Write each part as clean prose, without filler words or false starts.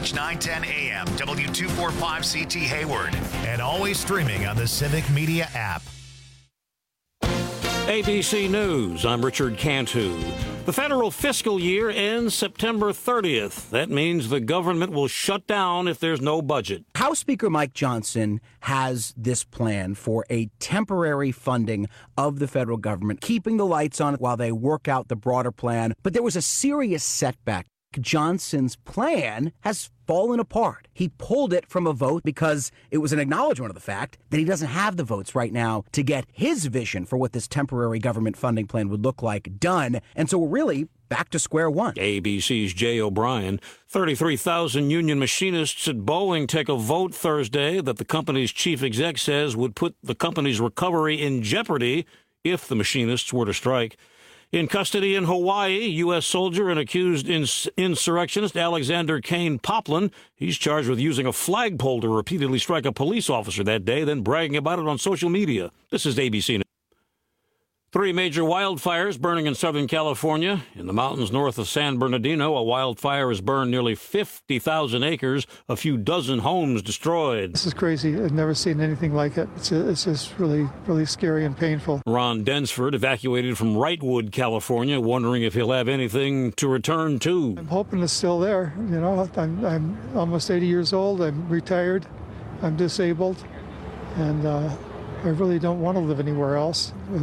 KFH 910 AM, W245CT Hayward, and always streaming on the Civic Media app. ABC News, I'm Richard Cantu. The federal fiscal year ends September 30th. That means the government will shut down if there's no budget. House Speaker Mike Johnson has this plan for a temporary funding of the federal government, keeping the lights on while they work out the broader plan. But there was a serious setback. Johnson's plan has fallen apart. He pulled it from a vote because it was an acknowledgement of the fact that he doesn't have the votes right now to get his vision for what this temporary government funding plan would look like done. And so we're really back to square one. ABC's Jay O'Brien. 33,000 union machinists at Boeing take a vote Thursday that the company's chief exec says would put the company's recovery in jeopardy if the machinists were to strike. In custody in Hawaii, U.S. soldier and accused insurrectionist Alexander Kane Poplin. He's charged with using a flagpole to repeatedly strike a police officer that day, then bragging about it on social media. This is ABC News. 3 major wildfires burning in Southern California. In the mountains north of San Bernardino, a wildfire has burned nearly 50,000 acres, a few dozen homes destroyed. This is crazy. I've never seen anything like it. It's just really, really scary and painful. Ron Densford evacuated from Wrightwood, California, wondering if he'll have anything to return to. I'm hoping it's still there. You know, I'm almost 80 years old. I'm retired. I'm disabled. And I really don't want to live anywhere else. But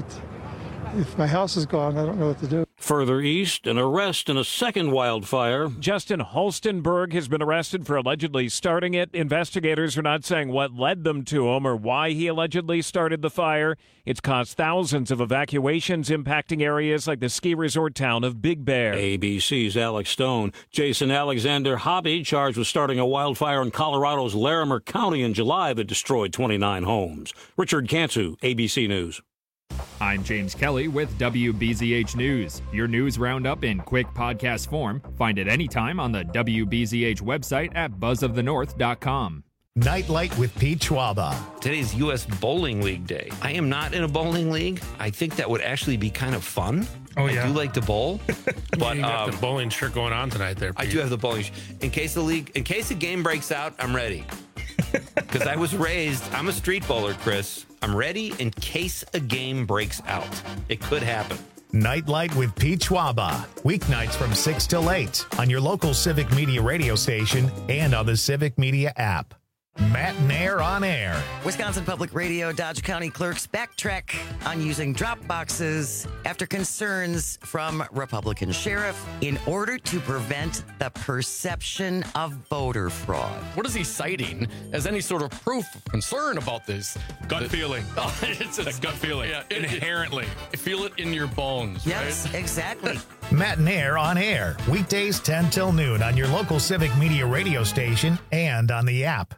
if my house is gone, I don't know what to do. Further east, an arrest in a second wildfire. Justin Holstenberg has been arrested for allegedly starting it. Investigators are not saying what led them to him or why he allegedly started the fire. It's caused thousands of evacuations, impacting areas like the ski resort town of Big Bear. ABC's Alex Stone. Jason Alexander Hobby charged with starting a wildfire in Colorado's Larimer County in July that destroyed 29 homes. Richard Cantu, ABC News. I'm James Kelly with WBZH News. Your news roundup in quick podcast form. Find it anytime on the WBZH website at buzzofthenorth.com. Nightlight with Pete Schwaba. Today's U.S. Bowling League Day. I am not in a bowling league. I think that would actually be kind of fun. Oh, yeah. I do like to bowl. But you got the bowling shirt going on tonight there, Pete. I do have the bowling shirt. In case the game breaks out, I'm ready. Because I was raised, I'm a street bowler, Chris. I'm ready in case a game breaks out. It could happen. Nightlight with Pete Schwaba. Weeknights from 6 till 8 on your local Civic Media radio station and on the Civic Media app. Matt Nair on air. Wisconsin Public Radio Dodge County clerks backtrack on using drop boxes after concerns from Republican sheriff in order to prevent the perception of voter fraud. What is he citing as any sort of proof of concern about this? Gut feeling. Oh, it's a gut feeling. Yeah, inherently. Feel it in your bones, yes, right? Exactly. Matt Nair on air. Weekdays 10 till noon on your local Civic Media radio station and on the app.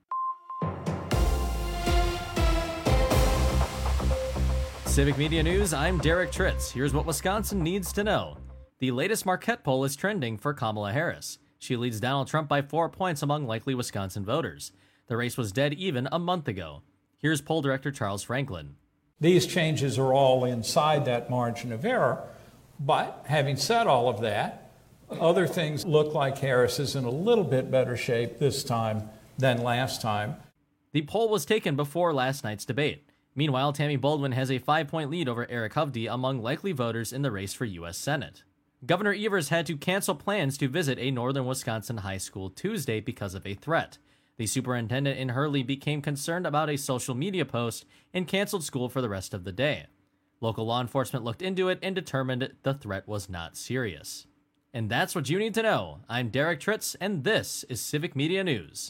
Civic Media News, I'm Derek Tritz. Here's what Wisconsin needs to know. The latest Marquette poll is trending for Kamala Harris. She leads Donald Trump by 4 points among likely Wisconsin voters. The race was dead even a month ago. Here's poll director Charles Franklin. These changes are all inside that margin of error, but having said all of that, other things look like Harris is in a little bit better shape this time than last time. The poll was taken before last night's debate. Meanwhile, Tammy Baldwin has a 5-point lead over Eric Hovde among likely voters in the race for U.S. Senate. Governor Evers had to cancel plans to visit a northern Wisconsin high school Tuesday because of a threat. The superintendent in Hurley became concerned about a social media post and canceled school for the rest of the day. Local law enforcement looked into it and determined the threat was not serious. And that's what you need to know. I'm Derek Tritz, and this is Civic Media News.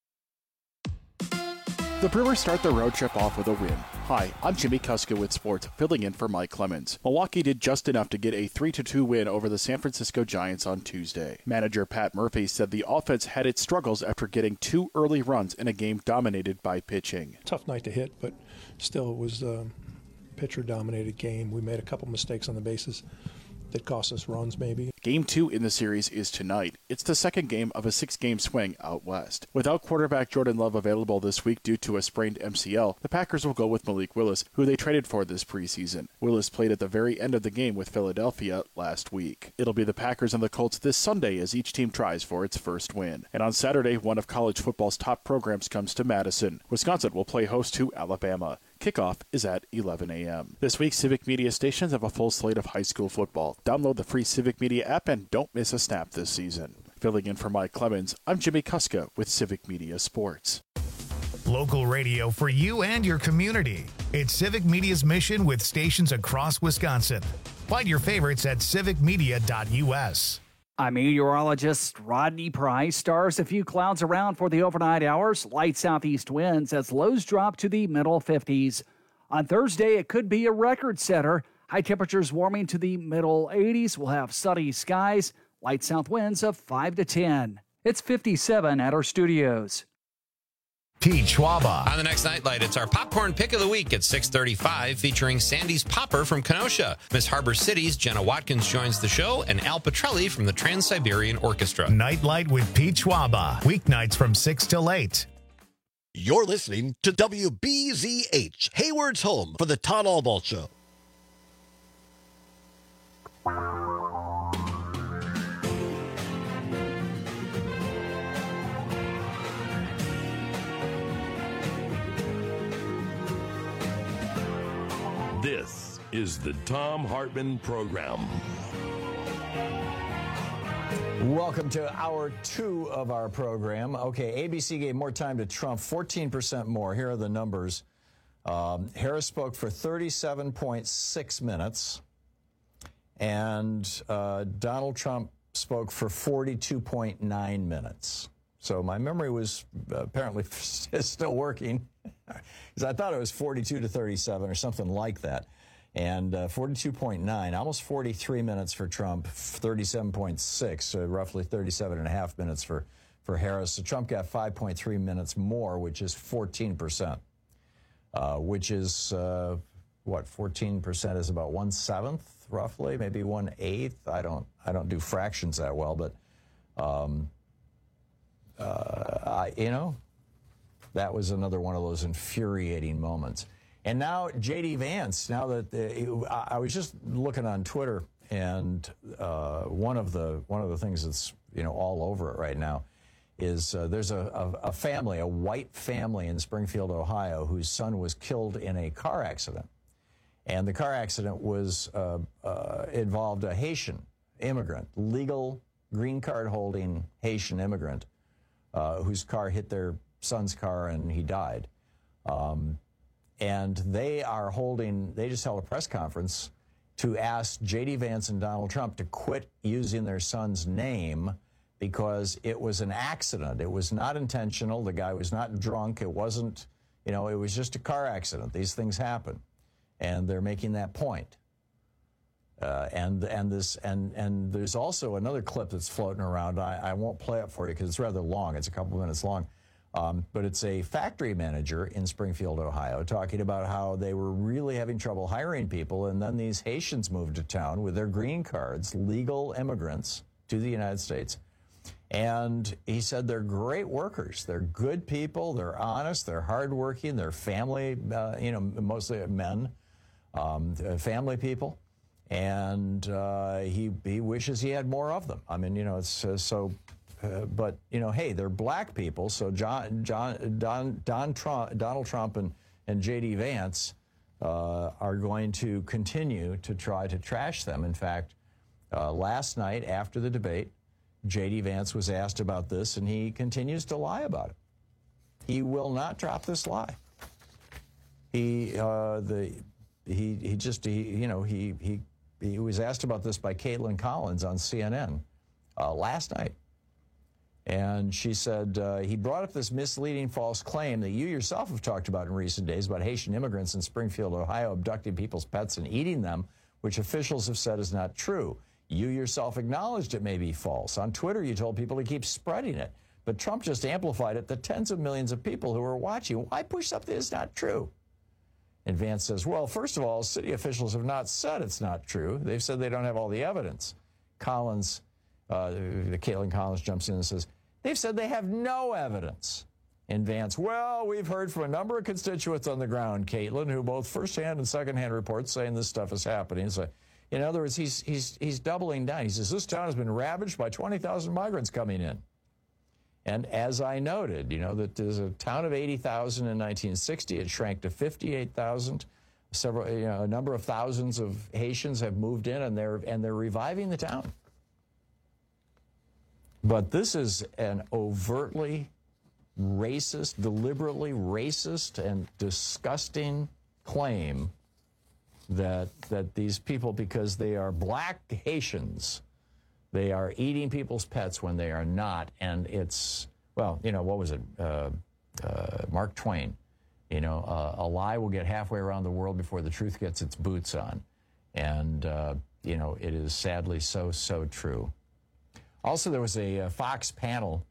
The Brewers start their road trip off with a win. Hi, I'm Jimmy Kuska with Sports, filling in for Mike Clemens. Milwaukee did just enough to get a 3-2 win over the San Francisco Giants on Tuesday. Manager Pat Murphy said the offense had its struggles after getting 2 early runs in a game dominated by pitching. Tough night to hit, but still it was a pitcher-dominated game. We made a couple mistakes on the bases that cost us runs maybe. Game 2 in the series is tonight. It's the second game of a 6-game swing out west. Without quarterback Jordan Love available this week due to a sprained MCL, the Packers will go with Malik Willis, who they traded for this preseason. Willis played at the very end of the game with Philadelphia last week. It'll be the Packers and the Colts this Sunday as each team tries for its first win. And on Saturday, one of college football's top programs comes to Madison. Wisconsin will play host to Alabama. Kickoff is at 11 a.m. This week, Civic Media stations have a full slate of high school football. Download the free Civic Media app and don't miss a snap this season. Filling in for Mike Clemens, I'm Jimmy Kuska with Civic Media Sports. Local radio for you and your community. It's Civic Media's mission with stations across Wisconsin. Find your favorites at civicmedia.us. I'm meteorologist Rodney Price. Stars a few clouds around for the overnight hours. Light southeast winds as lows drop to the middle 50s. On Thursday, it could be a record setter. High temperatures warming to the middle 80s. We'll have sunny skies. Light south winds of 5 to 10. It's 57 at our studios. Pete Schwaba. On the next Nightlight, it's our popcorn pick of the week at 6:35, featuring Sandy's Popper from Kenosha. Miss Harbor City's Jenna Watkins joins the show, and Al Petrelli from the Trans-Siberian Orchestra. Nightlight with Pete Schwaba. Weeknights from 6 till 8. You're listening to WBZH, Hayward's home for the Todd Albaugh Show. This is the Thom Hartmann Program. Welcome to hour 2 of our program. Okay, ABC gave more time to Trump, 14% more. Here are the numbers. Harris spoke for 37.6 minutes, and Donald Trump spoke for 42.9 minutes. So my memory was apparently still working, because I thought it was 42 to 37 or something like that. And 42.9, almost 43 minutes for Trump, 37.6, so roughly 37 and a half minutes for Harris. So Trump got 5.3 minutes more, which is 14%, which is, 14% is about 1/7, roughly, maybe 1/8. I don't do fractions that well, but, that was another one of those infuriating moments. And now J.D. Vance, now that I was just looking on Twitter, and one of the things that's all over it right now is there's a family, a white family in Springfield, Ohio, whose son was killed in a car accident, and the car accident was involved a Haitian immigrant, legal green card holding Haitian immigrant, whose car hit their son's car and he died. And they just held a press conference to ask J.D. Vance and Donald Trump to quit using their son's name because it was an accident. It was not intentional. The guy was not drunk. It wasn't, it was just a car accident. These things happen. And they're making that point. And there's also another clip that's floating around. I won't play it for you because it's rather long. It's a couple minutes long. But it's a factory manager in Springfield, Ohio, talking about how they were really having trouble hiring people, and then these Haitians moved to town with their green cards, legal immigrants to the United States. And he said they're great workers. They're good people. They're honest. They're hardworking. They're family, mostly men, family people. And he wishes he had more of them. I mean, it's so... but hey, they're black people. So Donald Trump and J.D. Vance are going to continue to try to trash them. In fact, last night after the debate, J.D. Vance was asked about this, and he continues to lie about it. He will not drop this lie. He was asked about this by Caitlin Collins on CNN last night. And she said, he brought up this misleading false claim that you yourself have talked about in recent days about Haitian immigrants in Springfield, Ohio, abducting people's pets and eating them, which officials have said is not true. You yourself acknowledged it may be false. On Twitter, you told people to keep spreading it. But Trump just amplified it to tens of millions of people who are watching. Why push something that's not true? And Vance says, well, first of all, city officials have not said it's not true. They've said they don't have all the evidence. Collins, Caitlin Collins jumps in and says, they've said they have no evidence. And Vance, well, we've heard from a number of constituents on the ground, Caitlin, who both firsthand and secondhand reports saying this stuff is happening. So, in other words, he's doubling down. He says, this town has been ravaged by 20,000 migrants coming in. And as I noted, that there's a town of 80,000 in 1960. It shrank to 58,000. A number of thousands of Haitians have moved in, and they're reviving the town. But this is an overtly racist, deliberately racist, and disgusting claim that these people, because they are black Haitians, they are eating people's pets when they are not. And it's, well, what was it? Mark Twain, a lie will get halfway around the world before the truth gets its boots on. And, it is sadly so true. Also, there was a Fox panel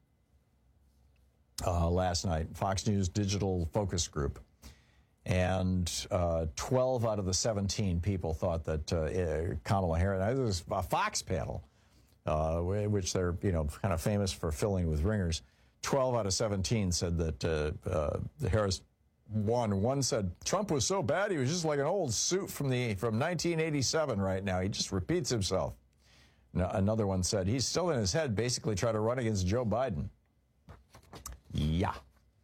last night, Fox News Digital Focus Group. And 12 out of the 17 people thought that Kamala Harris, this was a Fox panel, which they're, kind of famous for filling with ringers. 12 out of 17 said that Harris won. One said Trump was so bad he was just like an old suit from 1987 right now. He just repeats himself. Another one said he's still in his head, basically trying to run against Joe Biden. Yeah.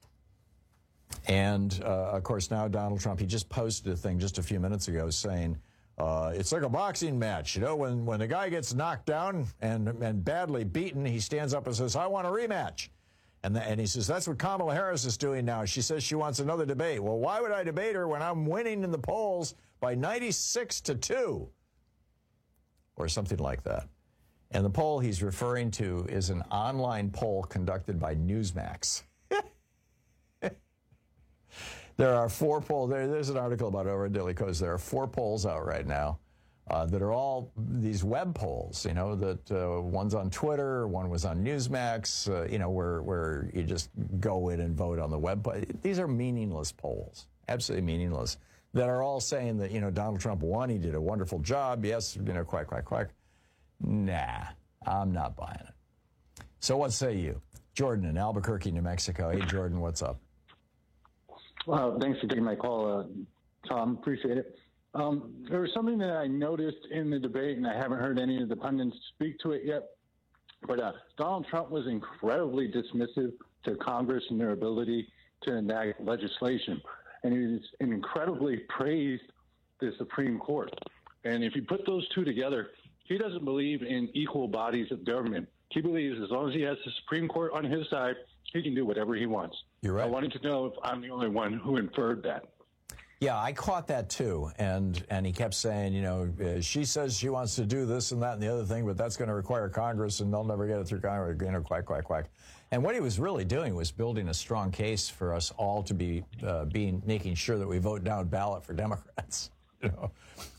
And, of course, now Donald Trump, he just posted a thing just a few minutes ago saying, it's like a boxing match. When the guy gets knocked down and badly beaten, he stands up and says, I want a rematch. And he says, that's what Kamala Harris is doing now. She says she wants another debate. Well, why would I debate her when I'm winning in the polls by 96-2? Or something like that. And the poll he's referring to is an online poll conducted by Newsmax. There are 4 polls. There's an article about it over at Daily Kos. There are 4 polls out right now that are all these web polls, that one's on Twitter, one was on Newsmax, where you just go in and vote on the web. These are meaningless polls, absolutely meaningless, that are all saying that, Donald Trump won, he did a wonderful job, yes, quack, quack, quack. Nah, I'm not buying it. So what say you? Jordan in Albuquerque, New Mexico. Hey, Jordan, what's up? Well, thanks for taking my call, Tom. Appreciate it. There was something that I noticed in the debate, and I haven't heard any of the pundits speak to it yet, but Donald Trump was incredibly dismissive to Congress and their ability to enact legislation, and he incredibly praised the Supreme Court. And if you put those two together, he doesn't believe in equal bodies of government. He believes as long as he has the Supreme Court on his side, he can do whatever he wants. You're right. I wanted to know if I'm the only one who inferred that. Yeah, I caught that too. And he kept saying, she says she wants to do this and that and the other thing, but that's going to require Congress and they'll never get it through Congress. Quack, quack, quack. And what he was really doing was building a strong case for us all to be making sure that we vote down ballot for Democrats, for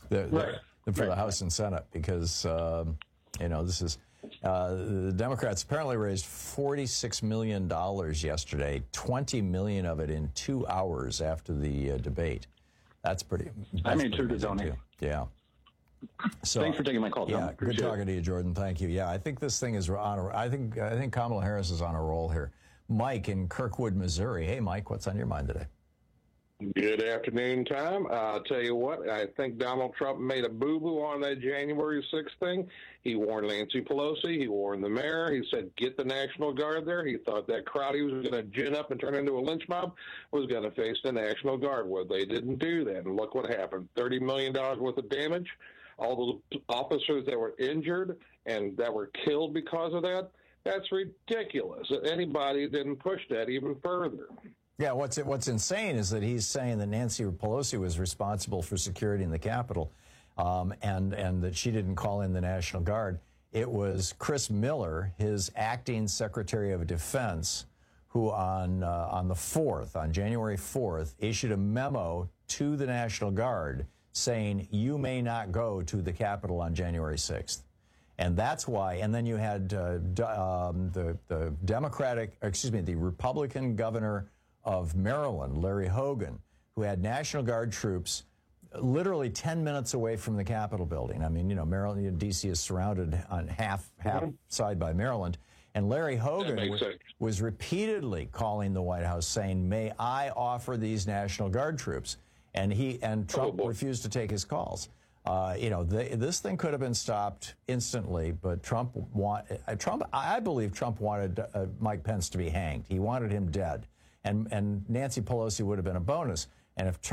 the House and Senate, because, this is the Democrats apparently raised $46 million yesterday, $20 million of it in 2 hours after the debate. That's pretty. I made sure to donate. Yeah. So, thanks for taking my call, Tom. Yeah, good talking to you, Jordan. Thank you. Yeah, I think this thing is on. I think Kamala Harris is on a roll here. Mike in Kirkwood, Missouri. Hey, Mike, what's on your mind today? Good afternoon, Tom. I'll tell you what, I think Donald Trump made a boo-boo on that January 6th thing. He warned Nancy Pelosi. He warned the mayor. He said, get the National Guard there. He thought that crowd he was going to gin up and turn into a lynch mob was going to face the National Guard. Well, they didn't do that. And look what happened. $30 million worth of damage. All the officers that were injured and that were killed because of that. That's ridiculous. Anybody didn't push that even further. Yeah, what's insane is that he's saying that Nancy Pelosi was responsible for security in the Capitol, and that she didn't call in the National Guard. It was Chris Miller, his acting Secretary of Defense, who on January 4th, issued a memo to the National Guard saying you may not go to the Capitol on January 6th. And that's why, and then you had the Republican governor of Maryland, Larry Hogan, who had National Guard troops literally 10 minutes away from the Capitol building. I mean, Maryland, D.C. is surrounded on half side by Maryland. And Larry Hogan was repeatedly calling the White House saying, may I offer these National Guard troops? And Trump refused to take his calls. This thing could have been stopped instantly, but I believe Trump wanted Mike Pence to be hanged. He wanted him dead. And Nancy Pelosi would have been a bonus. And if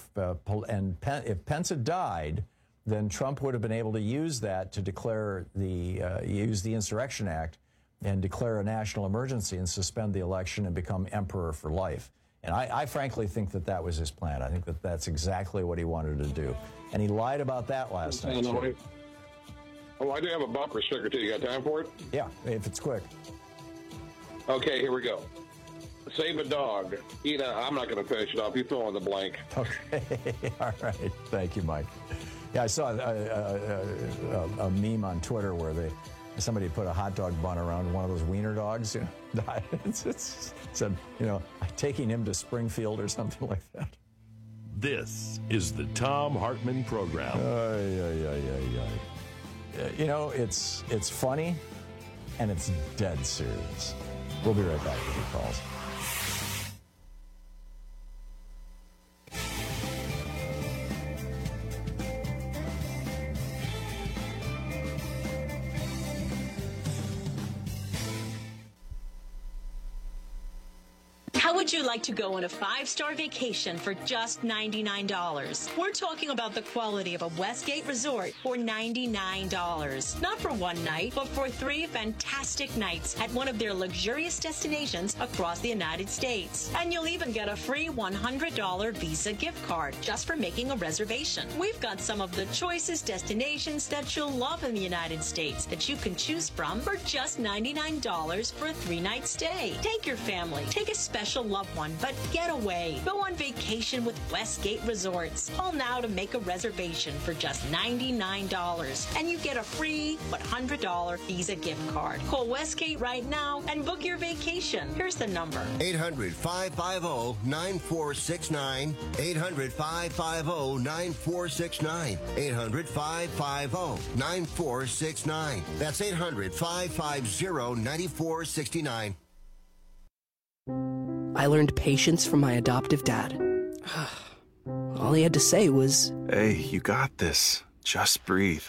Pence had died, then Trump would have been able to use that to declare use the Insurrection Act and declare a national emergency and suspend the election and become emperor for life. And I frankly think that was his plan. I think that's exactly what he wanted to do. And he lied about that last night, too. Oh, I do have a bumper sticker, too. You got time for it? Yeah, if it's quick. Okay, here we go. Save a dog. I'm not going to finish it off. You fill in the blank. Okay. All right. Thank you, Mike. Yeah, I saw a meme on Twitter where somebody put a hot dog bun around one of those wiener dogs. It said, taking him to Springfield or something like that. This is the Thom Hartmann Program. It's funny and it's dead serious. We'll be right back with your calls. How would you like to go on a 5-star vacation for just $99? We're talking about the quality of a Westgate resort for $99. Not for one night, but for 3 fantastic nights at one of their luxurious destinations across the United States. And you'll even get a free $100 Visa gift card just for making a reservation. We've got some of the choicest destinations that you'll love in the United States that you can choose from for just $99 for a 3-night stay. Take your family, take a special loved one, but get away. Go on vacation with Westgate Resorts. Call now to make a reservation for just $99, and you get a free $100 Visa gift card. Call Westgate right now and book your vacation. Here's the number. 800-550-9469. 800-550-9469. 800-550-9469. That's 800-550-9469. I learned patience from my adoptive dad. All he had to say was, "Hey, you got this. Just breathe."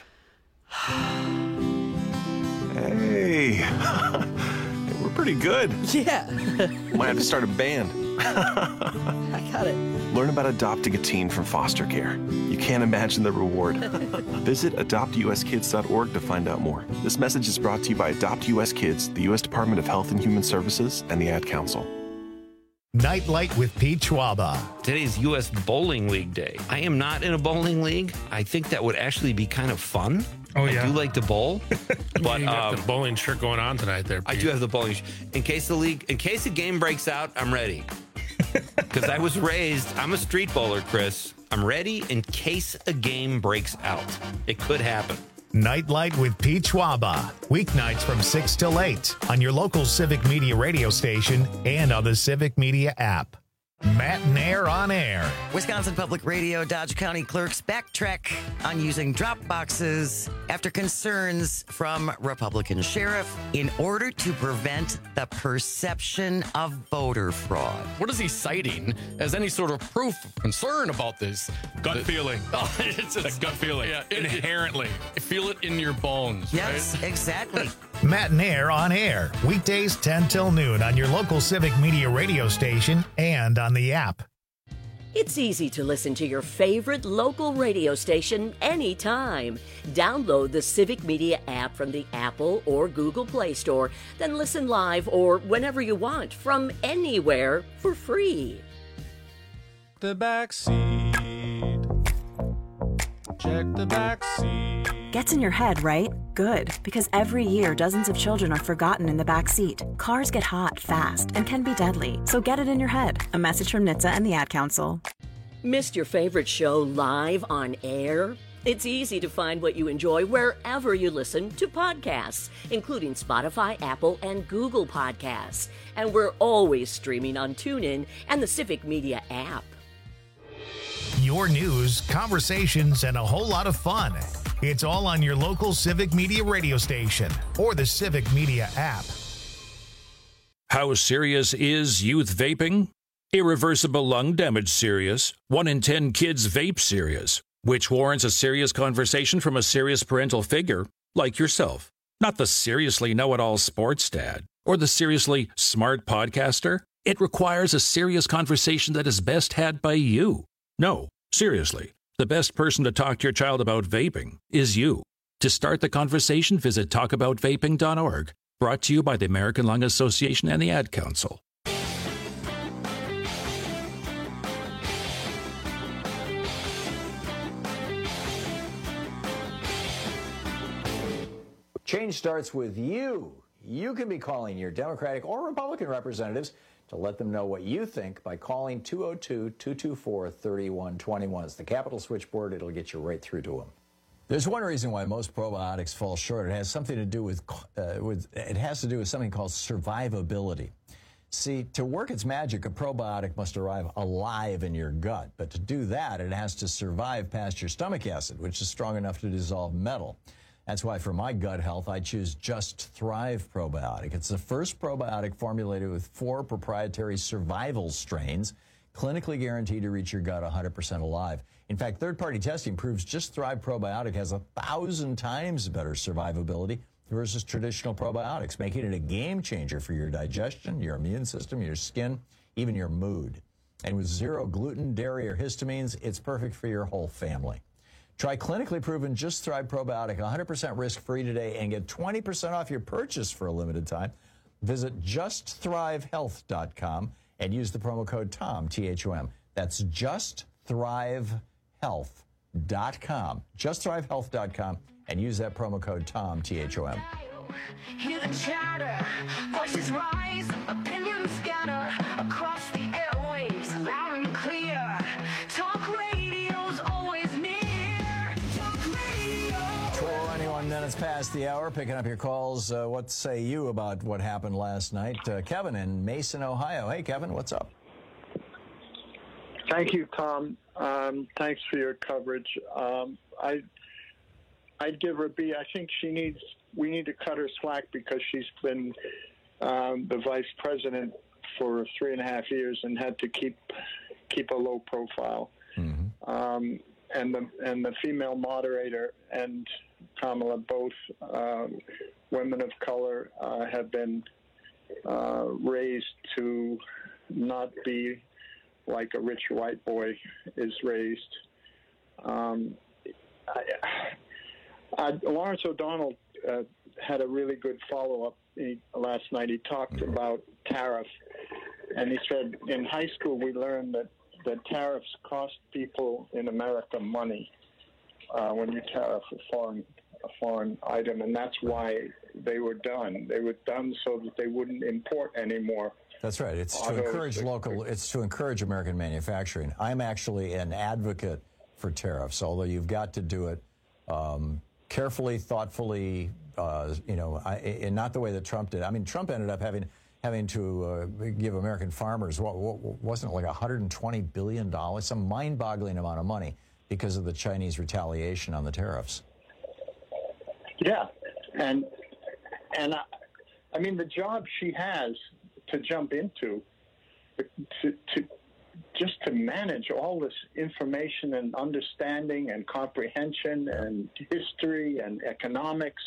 Hey, we're pretty good. Yeah. Might have to start a band. I got it. Learn about adopting a teen from foster care. You can't imagine the reward. Visit adoptuskids.org to find out more. This message is brought to you by Adopt US Kids, the U.S. Department of Health and Human Services, and the Ad Council. Nightlight with Pete Schwaba. Today's U.S. Bowling League Day. I am not in a bowling league. I think that would actually be kind of fun. Oh, yeah. I do like to bowl. But you got the bowling shirt going on tonight there, Pete. I do have the bowling shirt. In case the game breaks out, I'm ready. Because I was raised, I'm a street bowler, Chris. I'm ready in case a game breaks out. It could happen. Nightlight with Pete Schwaba. Weeknights from 6 till 8 on your local Civic Media radio station and on the Civic Media app. Matt Nair on air. Wisconsin Public Radio Dodge County clerks backtrack on using drop boxes after concerns from Republican sheriff in order to prevent the perception of voter fraud. What is he citing as any sort of proof of concern about this? Gut feeling. Oh, it's a gut feeling. Yeah, inherently. Feel it in your bones. Yes, right? Exactly. Matt Nair on air. Weekdays 10 till noon on your local Civic Media radio station and on the app. It's easy to listen to your favorite local radio station anytime. Download the Civic Media app from the Apple or Google Play Store, then listen live or whenever you want from anywhere for free. The back seat. Check the back seat. Gets in your head, right? Good, because every year dozens of children are forgotten in the back seat. Cars get hot fast and can be deadly, so get it in your head. A message from NHTSA and the Ad Council. Missed your favorite show live on air? It's easy to find what you enjoy wherever you listen to podcasts, including Spotify, Apple, and Google Podcasts. And we're always streaming on TuneIn and the Civic Media app. Your news, conversations, and a whole lot of fun. It's all on your local Civic Media radio station or the Civic Media app. How serious is youth vaping? Irreversible lung damage serious. 1 in 10 kids vape serious, which warrants a serious conversation from a serious parental figure like yourself. Not the seriously know-it-all sports dad or the seriously smart podcaster. It requires a serious conversation that is best had by you. No, seriously, the best person to talk to your child about vaping is you. To start the conversation, visit talkaboutvaping.org. Brought to you by the American Lung Association and the Ad Council. Change starts with you. You can be calling your Democratic or Republican representatives to let them know what you think by calling 202-224-3121. It's the Capitol switchboard. It'll get you right through to them. There's one reason why most probiotics fall short. It has something to do with something called survivability. See, to work its magic, a probiotic must arrive alive in your gut. But to do that, it has to survive past your stomach acid, which is strong enough to dissolve metal. That's why for my gut health, I choose Just Thrive Probiotic. It's the first probiotic formulated with 4 proprietary survival strains, clinically guaranteed to reach your gut 100% alive. In fact, third-party testing proves Just Thrive Probiotic has 1,000 times better survivability versus traditional probiotics, making it a game changer for your digestion, your immune system, your skin, even your mood. And with 0 gluten, dairy, or histamines, it's perfect for your whole family. Try clinically proven Just Thrive Probiotic 100% risk-free today and get 20% off your purchase for a limited time. Visit JustThriveHealth.com and use the promo code TOM, T-H-O-M. That's JustThriveHealth.com. JustThriveHealth.com and use that promo code TOM, T-H-O-M. Hear the chatter, voices rise, opinions scatter across the airwaves, loud and clear. Talk radio's always near. 21 minutes past the hour, picking up your calls. What say you about what happened last night? Kevin in Mason, Ohio. Hey, Kevin, what's up? Thank you, Tom. Thanks for your coverage. I'd give her a B. I think we need to cut her slack because she's been the vice president for 3.5 years and had to keep a low profile. Mm-hmm. And the female moderator and Kamala, both women of color, have been raised to not be like a rich white boy is raised. Lawrence O'Donnell had a really good follow-up last night. He talked about tariff, and he said in high school we learned that tariffs cost people in America money when you tariff a foreign item, and that's why they were done. They were done so that they wouldn't import anymore. That's right. It's to encourage it's to encourage American manufacturing. I'm actually an advocate for tariffs, although you've got to do it carefully, thoughtfully, and not the way that Trump did. I mean, Trump ended up having to give American farmers, wasn't it like $120 billion, some mind-boggling amount of money because of the Chinese retaliation on the tariffs. Yeah, and I mean, the job she has to jump into, to manage all this information and understanding and comprehension and history and economics.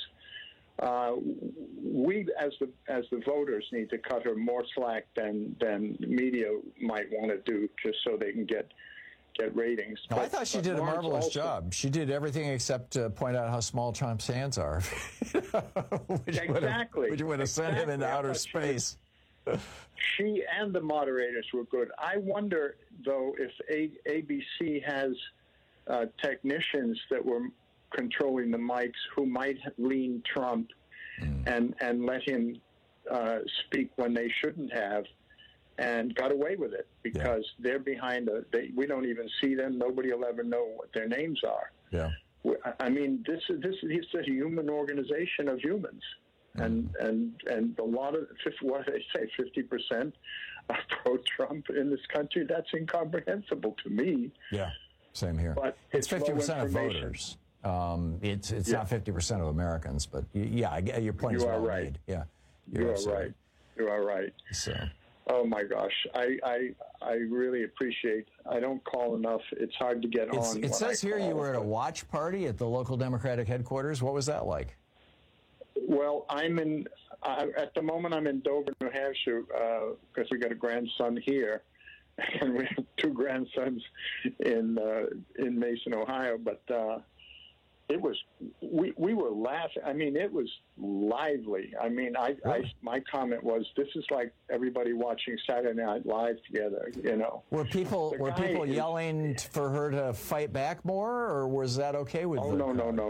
We, as the voters, need to cut her more slack than media might want to do, just so they can get ratings. No, I thought she did a marvelous job. She did everything except point out how small Trump's hands are, which would have sent him into outer space. She and the moderators were good. I wonder, though, if ABC has technicians that were controlling the mics who might lean Trump and let him speak when they shouldn't have, and got away with it because they're behind we don't even see them. Nobody will ever know what their names are. Yeah. I mean, this is a human organization of humans. And a lot of, what did they say, 50% are pro-Trump in this country? That's incomprehensible to me. Yeah. Same here. But it's 50% of information. voters. It's not 50% of Americans, but your point is You are well right. made. Yeah, You are right. You are right. So. Oh my gosh, I really appreciate. I don't call enough. It's hard to get on. It says here you were at a watch party at the local Democratic headquarters. What was that like? Well, at the moment I'm in Dover, New Hampshire, because we got a grandson here, and we have two grandsons in Mason, Ohio. But it was we were laughing. I mean, it was lively. I mean, my comment was, this is like everybody watching Saturday Night Live together. You know, were people yelling for her to fight back more, or was that okay with? Oh no.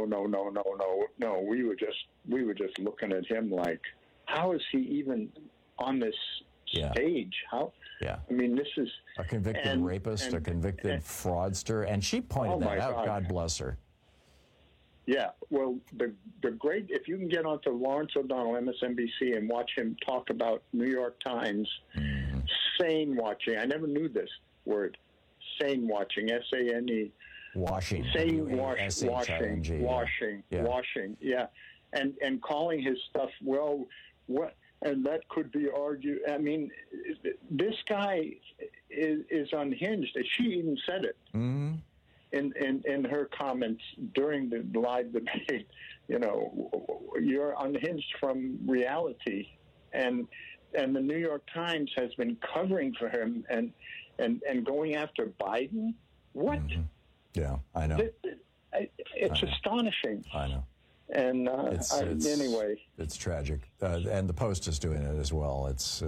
We were just looking at him like, how is he even on this stage? How? Yeah. I mean, this is a convicted rapist, a convicted fraudster, and she pointed that out. God bless her. Yeah, well, the great, if you can get onto Lawrence O'Donnell, MSNBC, and watch him talk about New York Times, sane watching. I never knew this word, sane watching, S-A-N-E. Washing. Sane washing. Yeah. And calling his stuff, well, what, and that could be argued. I mean, this guy is unhinged. She even said it. Mm-hmm. In her comments during the live debate, you know, you're unhinged from reality, and the New York Times has been covering for him and going after Biden. What? Mm-hmm. Yeah, I know. It's astonishing. I know. And anyway, it's tragic, and the Post is doing it as well.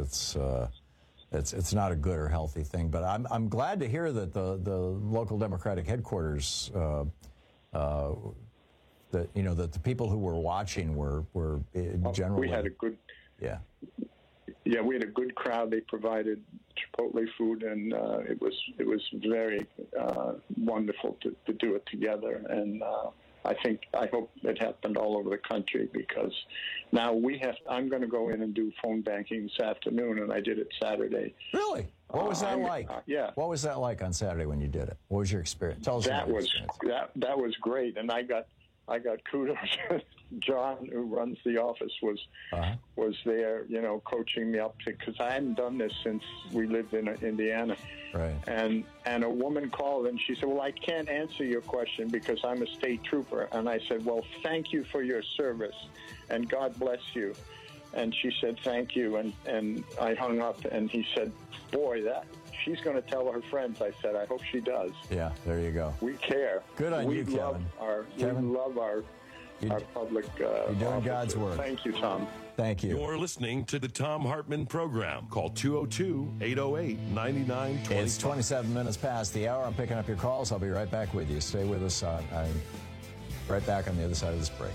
It's not a good or healthy thing, but I'm glad to hear that the local Democratic headquarters, that the people who were watching were generally. We had a good. Yeah. Yeah, we had a good crowd. They provided Chipotle food, and it was very wonderful to do it together. And I hope it happened all over the country, because now I'm going to go in and do phone banking this afternoon, and I did it Saturday. Really? What was that like? Yeah. What was that like on Saturday when you did it? What was your experience? Tell us about your experience. That was great, and I got kudos. John, who runs the office, was there, you know, coaching me up, because I hadn't done this since we lived in Indiana. Right. And a woman called, and she said, well, I can't answer your question because I'm a state trooper. And I said, well, thank you for your service, and God bless you. And she said, thank you. And I hung up, and he said, boy, she's going to tell her friends. I said, I hope she does. Yeah, there you go. We care. Good on you, Kevin. We love our public. You're doing officers. God's work. Thank you, Tom. Thank you. You're listening to the Tom Hartman Program. Call 202-808-9920. It's 27 minutes past the hour. I'm picking up your calls. I'll be right back with you. Stay with us. I'm right back on the other side of this break.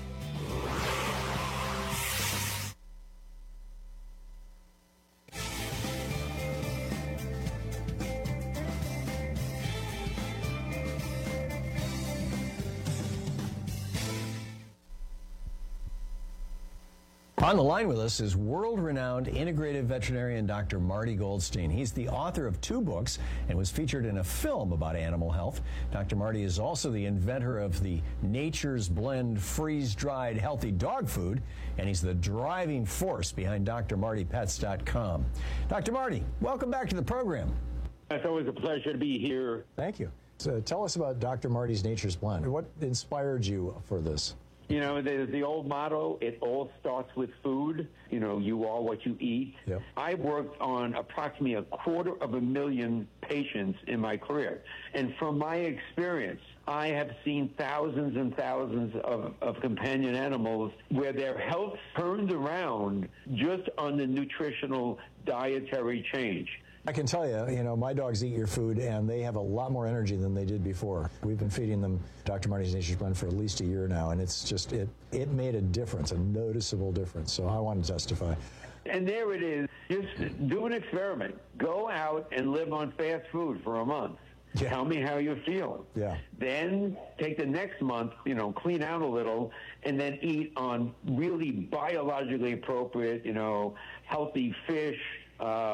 On the line with us is world-renowned integrative veterinarian Dr. Marty Goldstein. He's the author of 2 books and was featured in a film about animal health. Dr. Marty is also the inventor of the Nature's Blend freeze-dried healthy dog food, and he's the driving force behind drmartypets.com. Dr. Marty, welcome back to the program. It's always a pleasure to be here. Thank you. So tell us about Dr. Marty's Nature's Blend. What inspired you for this? You know, there's the old motto, it all starts with food. You know, you are what you eat. Yep. I worked on approximately 250,000 patients in my career. And from my experience, I have seen thousands and thousands of companion animals where their health turned around just on the nutritional dietary change. I can tell you, my dogs eat your food, and they have a lot more energy than they did before. We've been feeding them Dr. Marty's Nature's Blend for at least a year now, and it's just, it made a difference, a noticeable difference. So I want to testify. And there it is. Just do an experiment. Go out and live on fast food for a month. Yeah. Tell me how you feel. Yeah. Then take the next month, clean out a little, and then eat on really biologically appropriate, healthy fish,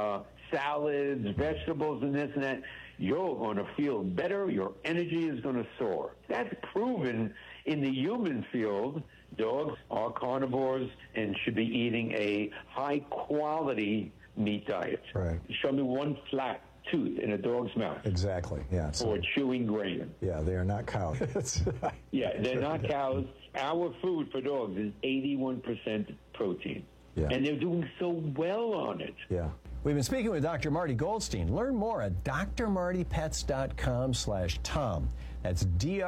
salads, vegetables, and this and that, you're going to feel better. Your energy is going to soar. That's proven in the human field. Dogs are carnivores and should be eating a high-quality meat diet. Right. Show me one flat tooth in a dog's mouth. Exactly, yeah. Or chewing grain. Yeah, they are not cows. Yeah, they're not cows. Our food for dogs is 81% protein. Yeah. And they're doing so well on it. Yeah. We've been speaking with Dr. Marty Goldstein. Learn more at drmartypets.com/Tom. That's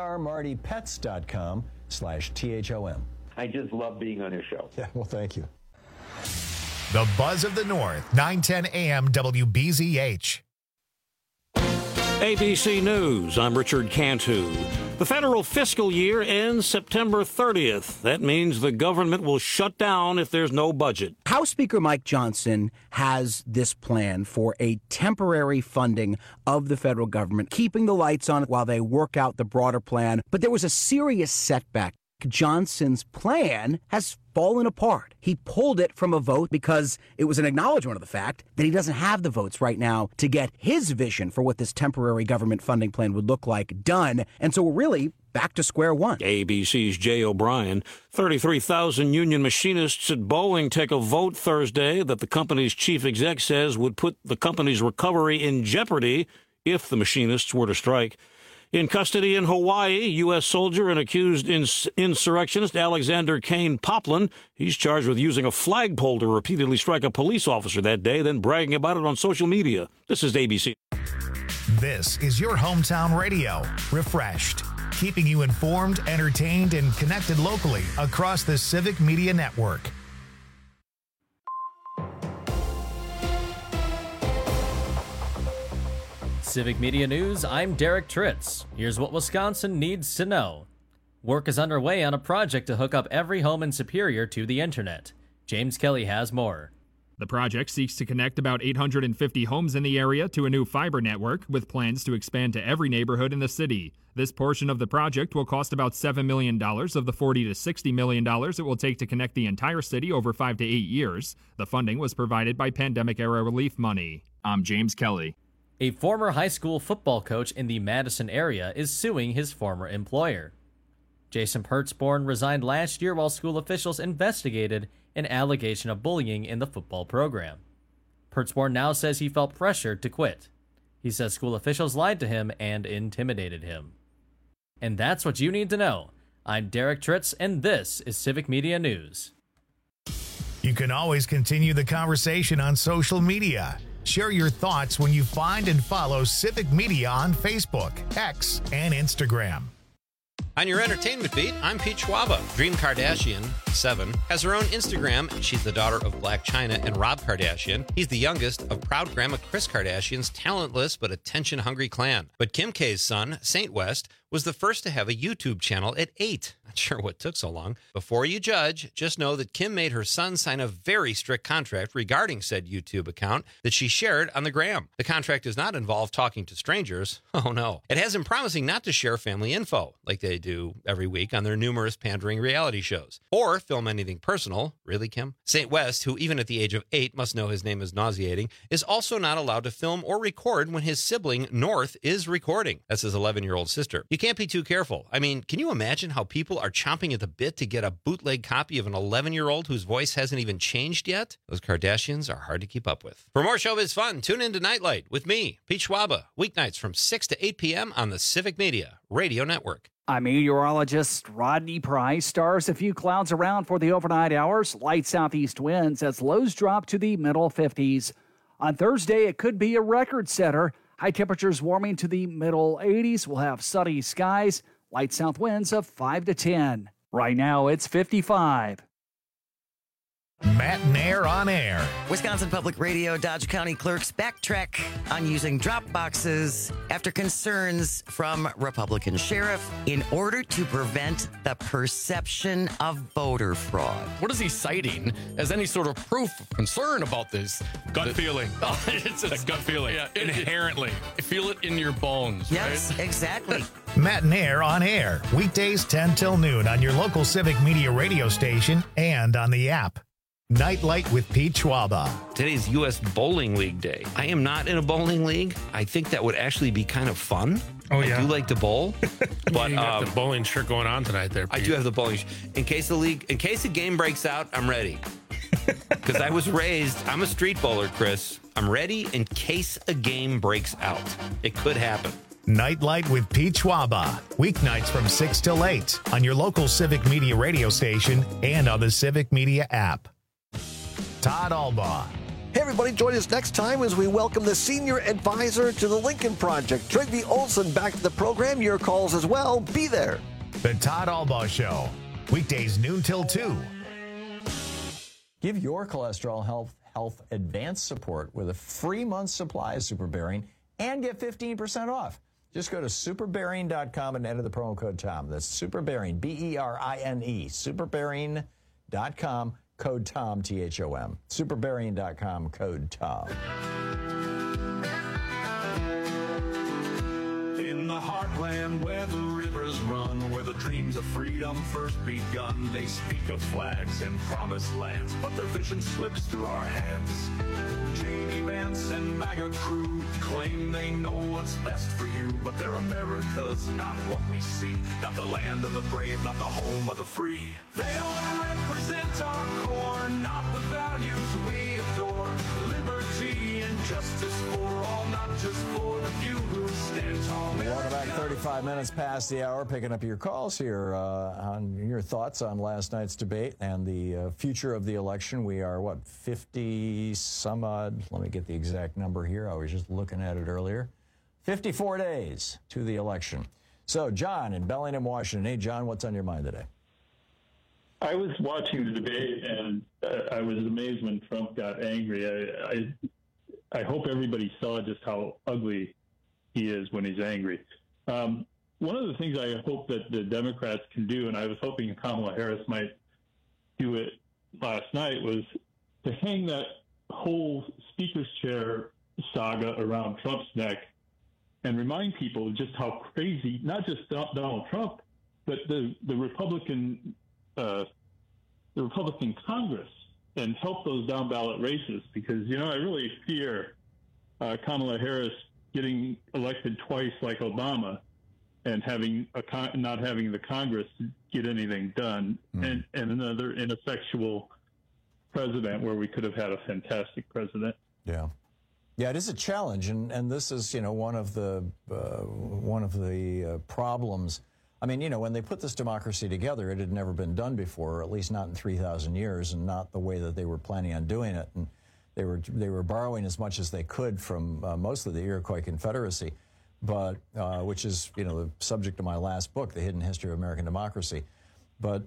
drmartypets.com/THOM. I just love being on your show. Yeah, well, thank you. The Buzz of the North, 910 AM WBZH. ABC News, I'm Richard Cantu. The federal fiscal year ends September 30th. That means the government will shut down if there's no budget. House Speaker Mike Johnson has this plan for a temporary funding of the federal government, keeping the lights on while they work out the broader plan. But there was a serious setback. Johnson's plan has fallen apart. He pulled it from a vote because it was an acknowledgement of the fact that he doesn't have the votes right now to get his vision for what this temporary government funding plan would look like done. And so we're really back to square one. ABC's Jay O'Brien. 33,000 union machinists at Boeing take a vote Thursday that the company's chief exec says would put the company's recovery in jeopardy if the machinists were to strike. In custody in Hawaii, U.S. soldier and accused insurrectionist Alexander Kane Poplin. He's charged with using a flagpole to repeatedly strike a police officer that day, then bragging about it on social media. This is ABC. This is your hometown radio, refreshed, keeping you informed, entertained, and connected locally across the Civic Media Network. Civic Media News, I'm Derek Tritz. Here's what Wisconsin needs to know. Work is underway on a project to hook up every home in Superior to the internet. James Kelly has more. The project seeks to connect about 850 homes in the area to a new fiber network, with plans to expand to every neighborhood in the city. This portion of the project will cost about $7 million of the $40 to $60 million it will take to connect the entire city over 5 to 8 years. The funding was provided by pandemic-era relief money. I'm James Kelly. A former high school football coach in the Madison area is suing his former employer. Jason Pertzborn resigned last year while school officials investigated an allegation of bullying in the football program. Pertzborn now says he felt pressured to quit. He says school officials lied to him and intimidated him. And that's what you need to know. I'm Derek Tritz, and this is Civic Media News. You can always continue the conversation on social media. Share your thoughts when you find and follow Civic Media on Facebook, X, and Instagram. On your entertainment beat, I'm Pete Schwaba. Dream Kardashian, 7, has her own Instagram. She's the daughter of Blac Chyna and Rob Kardashian. He's the youngest of proud grandma Kris Kardashian's talentless but attention-hungry clan. But Kim K's son, Saint West, was the first to have a YouTube channel at 8. Not sure what took so long. Before you judge, just know that Kim made her son sign a very strict contract regarding said YouTube account that she shared on the gram. The contract does not involve talking to strangers. Oh no. It has him promising not to share family info, like they do every week on their numerous pandering reality shows, or film anything personal. Really, Kim? Saint West, who even at the age of 8 must know his name is nauseating, is also not allowed to film or record when his sibling, North, is recording. That's his 11-year-old sister. You can't be too careful. I mean, can you imagine how people are chomping at the bit to get a bootleg copy of an 11-year-old whose voice hasn't even changed yet? Those Kardashians are hard to keep up with. For more showbiz fun, tune in to Nightlight with me, Pete Schwaba, weeknights from 6 to 8 p.m. on the Civic Media Radio Network. I'm meteorologist Rodney Price. Stars a few clouds around for the overnight hours. Light southeast winds as lows drop to the middle 50s. On Thursday, it could be a record setter. High temperatures warming to the middle 80s. We'll have sunny skies. Light south winds of 5 to 10. Right now, it's 55. Matt Nair on air. Wisconsin Public Radio Dodge County clerks backtrack on using drop boxes after concerns from Republican sheriff in order to prevent the perception of voter fraud. What is he citing as any sort of proof of concern about this? Gut feeling. Oh, it's a gut feeling. Yeah, inherently. Feel it in your bones. Yes, right? Exactly. Matt Nair on air. Weekdays 10 till noon on your local Civic Media radio station and on the app. Nightlight with Pete Schwaba. Today's U.S. Bowling League Day. I am not in a bowling league. I think that would actually be kind of fun. Oh, yeah. I do like to bowl. But you got the bowling shirt going on tonight there, Pete. I do have the bowling shirt. In case the game breaks out, I'm ready. Because I was raised, I'm a street bowler, Chris. I'm ready in case a game breaks out. It could happen. Nightlight with Pete Schwaba. Weeknights from 6 till 8 on your local Civic Media radio station and on the Civic Media app. Todd Albaugh. Hey, everybody, join us next time as we welcome the senior advisor to the Lincoln Project, Trygve Olsen, back to the program. Your calls as well. Be there. The Todd Albaugh Show. Weekdays noon till 2. Give your cholesterol health advanced support with a free month's supply of Superbearing and get 15% off. Just go to superbearing.com and enter the promo code TOM. That's Superbearing, B-E-R-I-N-E, superbearing.com, code TOM, T-H-O-M. Superbearing.com, code TOM. In the heartland where the rivers run, where the dreams of freedom first begun, they speak of flags and promised lands, but their vision slips through our hands. J.D. Vance and MAGA crew claim they know what's best for you, but their America's not what we see. Not the land of the brave, not the home of the free. They don't represent our core, not the values we adore. Liberty and justice for all, not just for the few who stand tall. Welcome back, 35 minutes past the hour, picking up your calls here on your thoughts on last night's debate and the future of the election. We are, 50 some odd, let me get the exact number here. I was just looking at it earlier. 54 days to the election. So, John in Bellingham, Washington. Hey, John, what's on your mind today? I was watching the debate, and I was amazed when Trump got angry. I hope everybody saw just how ugly he is when he's angry. One of the things I hope that the Democrats can do, and I was hoping Kamala Harris might do it last night, was to hang that whole speaker's chair saga around Trump's neck and remind people just how crazy, not just Donald Trump, but the Republican Congress, and help those down ballot races, because I really fear Kamala Harris getting elected twice like Obama and not having the Congress get anything done, and another ineffectual president where we could have had a fantastic president. Yeah, it is a challenge, and this is one of the problems. I mean, when they put this democracy together, it had never been done before, or at least not in 3,000 years, and not the way that they were planning on doing it. And they were borrowing as much as they could from mostly the Iroquois Confederacy, but which is the subject of my last book, The Hidden History of American Democracy. But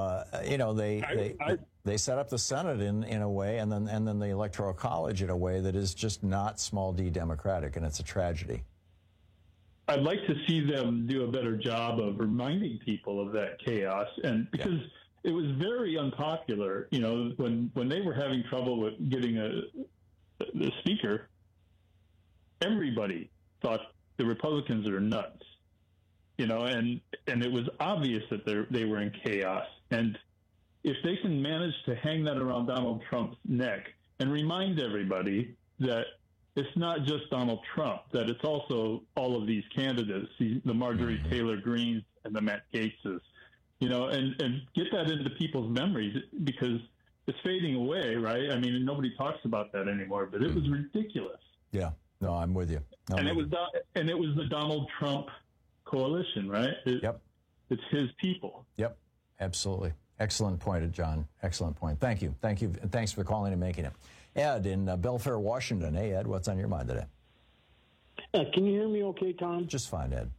they set up the Senate in a way, and then the Electoral College in a way that is just not small d democratic, and it's a tragedy. I'd like to see them do a better job of reminding people of that chaos, and because it was very unpopular, when they were having trouble with getting the speaker, everybody thought the Republicans are nuts, and it was obvious that they were in chaos. And if they can manage to hang that around Donald Trump's neck and remind everybody that it's not just Donald Trump, that it's also all of these candidates, the Marjorie Taylor Greenes and the Matt Gaetzes, and get that into people's memories, because it's fading away, right? I mean, nobody talks about that anymore, but it was ridiculous. Yeah, no, I'm with you. It was the Donald Trump coalition, right? Yep. It's his people. Yep, absolutely. Excellent point, John. Excellent point. Thank you. And thanks for calling and making it. Ed in Belfair, Washington. Hey, Ed, what's on your mind today? Can you hear me okay, Tom? Just fine, Ed.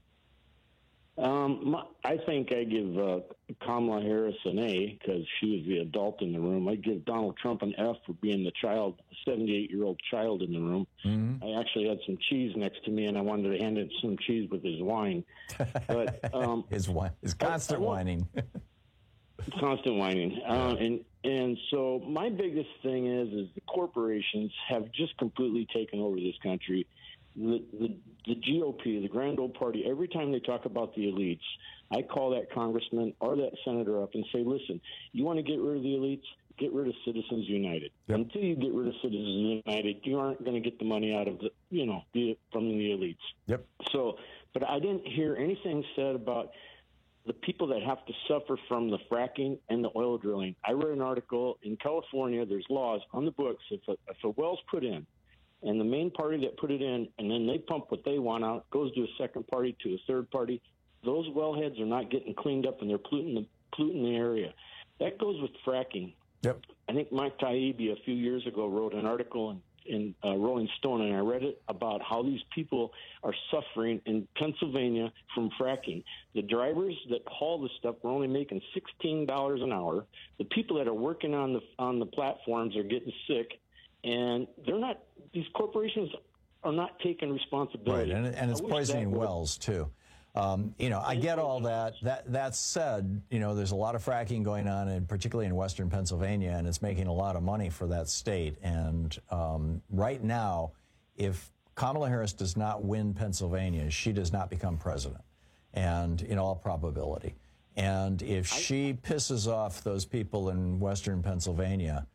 I think I give Kamala Harris an A because she was the adult in the room. I'd give Donald Trump an F for being the 78-year-old child in the room. Mm-hmm. I actually had some cheese next to me, and I wanted to hand him some cheese with his wine. But his constant whining. Constant whining. And so my biggest thing is the corporations have just completely taken over this country. The GOP, the Grand Old Party, every time they talk about the elites, I call that congressman or that senator up and say, listen, you want to get rid of the elites? get rid of Citizens United. Yep. Until you get rid of Citizens United, you aren't going to get the money out of the, from the elites. Yep. So, but I didn't hear anything said about the people that have to suffer from the fracking and the oil drilling. I read an article in California. There's laws on the books. If a well's put in, and the main party that put it in, and then they pump what they want out, goes to a second party, to a third party, those wellheads are not getting cleaned up, and they're polluting the area. That goes with fracking. Yep. I think Mike Taibbi a few years ago wrote an article in Rolling Stone, and I read it about how these people are suffering in Pennsylvania from fracking. The drivers that haul the stuff are only making $16 an hour. The people that are working on the platforms are getting sick, and they're not. These corporations are not taking responsibility. Right, and it's poisoning wells too. I get all that. That said, there's a lot of fracking going on, and particularly in western Pennsylvania, and it's making a lot of money for that state. And right now, if Kamala Harris does not win Pennsylvania, she does not become president, and in all probability. And if she pisses off those people in western Pennsylvania,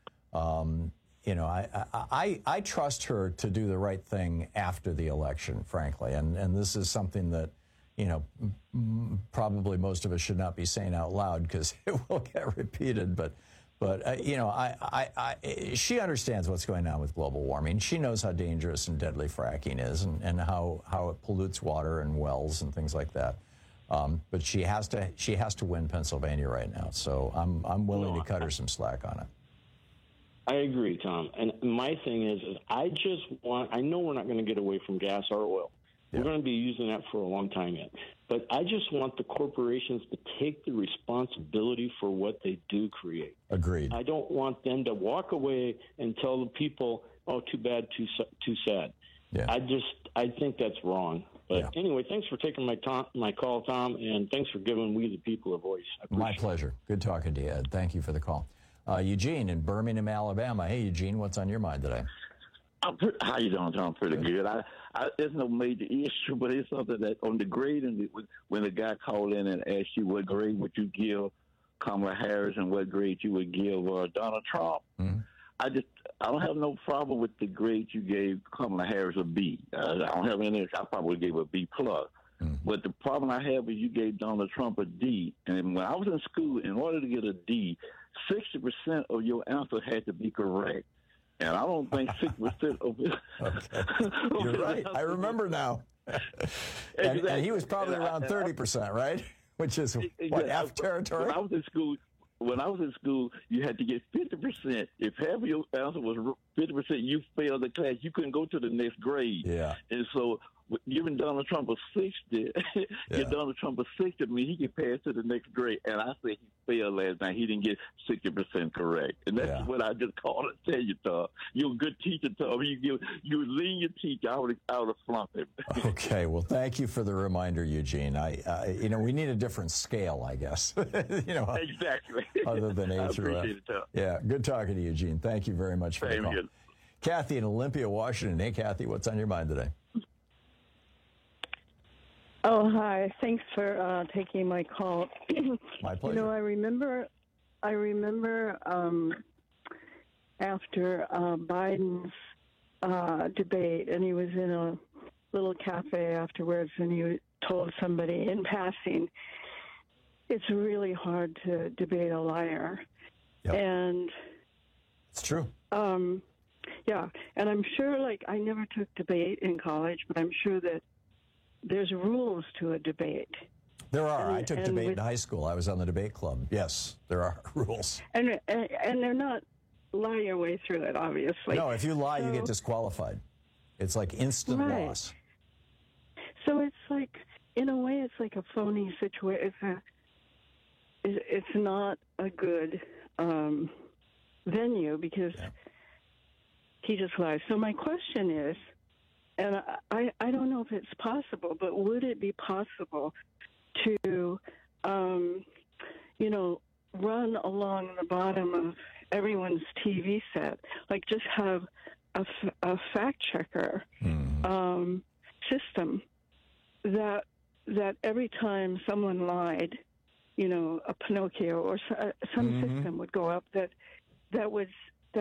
I trust her to do the right thing after the election, frankly. And this is something that, probably most of us should not be saying out loud because it will get repeated. But she understands what's going on with global warming. She knows how dangerous and deadly fracking is, and how it pollutes water and wells and things like that. But she has to win Pennsylvania right now. So I'm willing to cut her some slack on it. I agree, Tom. And my thing is I know we're not going to get away from gas or oil. We're going to be using that for a long time yet. But I just want the corporations to take the responsibility for what they do create. Agreed. I don't want them to walk away and tell the people, oh, too bad, too sad. Yeah. I think that's wrong. But anyway, thanks for taking my call, Tom, and thanks for giving we the people a voice. My pleasure. Good talking to you, Ed. Thank you for the call. Eugene in Birmingham, Alabama. Hey, Eugene, what's on your mind today? How you doing, Tom? Pretty good. It's no major issue, but it's something that on the grade, and when the guy called in and asked you what grade would you give Kamala Harris and what grade you would give Donald Trump, I don't have no problem with the grade you gave Kamala Harris a B. I don't have any. I probably gave a B plus. But the problem I have is you gave Donald Trump a D, and when I was in school, in order to get a D, 60% of your answer had to be correct. And I don't think 6% of it. You're right. I remember now. and he was probably around 30%, right? Which is what, F territory? When I was in school, you had to get 50%. If half of your answer was 50%, you failed the class. You couldn't go to the next grade. Yeah. And so giving Donald Trump a 60, give Donald Trump a 60, I mean, he can pass to the next grade. And I say he failed last night. He didn't get 60% correct. And that's what I just called to tell you, Tom. You're a good teacher, Tom. You're a lenient teacher. I would have flunked him. Okay. Well, thank you for the reminder, Eugene. We need a different scale, I guess. Exactly. Other than A I through F. appreciate it, Tom. Yeah. Good talking to you, Eugene. Thank you very much for the call. Good. Kathy in Olympia, Washington. Hey, Kathy, what's on your mind today? Oh, hi. Thanks for taking my call. My pleasure. I remember after Biden's debate, and he was in a little cafe afterwards, and he told somebody in passing, it's really hard to debate a liar. Yep. And it's true. Yeah, and I'm sure, I never took debate in college, but I'm sure that there's rules to a debate. There are. I took debate in high school. I was on the debate club. Yes, there are rules. And they're not lie your way through it, obviously. No, if you lie, you get disqualified. It's like instant loss. So it's like, in a way, it's like a phony situation. It's not a good venue because he just lies. So my question is, and I don't know if it's possible, but would it be possible to, run along the bottom of everyone's TV set, like just have a fact checker system that every time someone lied, a Pinocchio or some system would go up that that would